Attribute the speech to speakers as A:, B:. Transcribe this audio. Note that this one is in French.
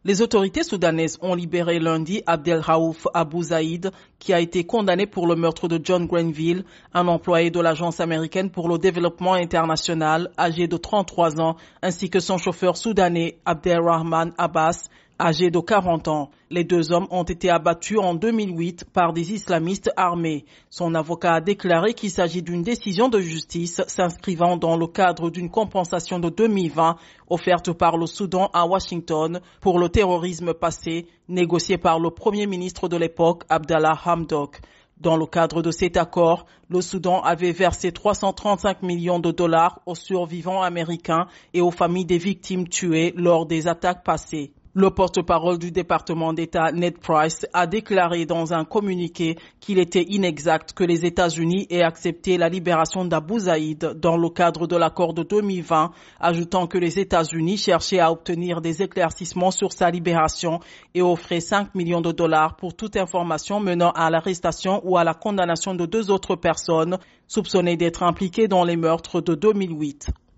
A: Les autorités soudanaises ont libéré lundi Abdelraouf Abou Zaïd, qui a été condamné pour le meurtre de John Grenville, un employé de l'Agence américaine pour le développement international, âgé de 33 ans, ainsi que son chauffeur soudanais Abdelrahman Abbas, âgé de 40 ans. Les deux hommes ont été abattus en 2008 par des islamistes armés. Son avocat a déclaré qu'il s'agit d'une décision de justice s'inscrivant dans le cadre d'une compensation de 2020 offerte par le Soudan à Washington pour le terrorisme passé, négocié par le premier ministre de l'époque, Abdallah Hamdok. Dans le cadre de cet accord, le Soudan avait versé 335 millions de dollars aux survivants américains et aux familles des victimes tuées lors des attaques passées. Le porte-parole du département d'État, Ned Price, a déclaré dans un communiqué qu'il était inexact que les États-Unis aient accepté la libération d'Abou Zaïd dans le cadre de l'accord de 2020, ajoutant que les États-Unis cherchaient à obtenir des éclaircissements sur sa libération et offraient 5 millions de dollars pour toute information menant à l'arrestation ou à la condamnation de deux autres personnes soupçonnées d'être impliquées dans les meurtres de 2008.